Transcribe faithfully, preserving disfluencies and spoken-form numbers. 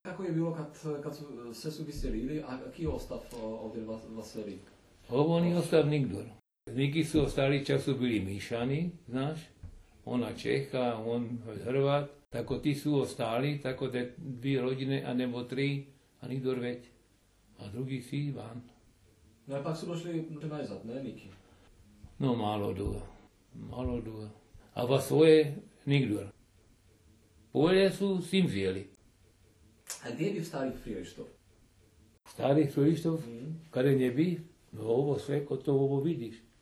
Kako je bilo kad, kad su se su vyselili a aký ostav ovdje Vasily? On je ostav nikdo. Niky su ostali, čak su bili míšani, znaš? Ona Čecha, on Hrvat. Tako ti su ostali, tako da dvije rodine, a nebo tri, a nikdo veď. A druhý si van. No a pak su došli najzad, ne Niky? No málo dlho. Málo dlho. A va svoje nikdo. Polje su s tím žili. A gdje je bio stari Frýrištov? Stari Frýrištov? Mm. Kada nje bi? No ovo sve, ko to ovo vidiš.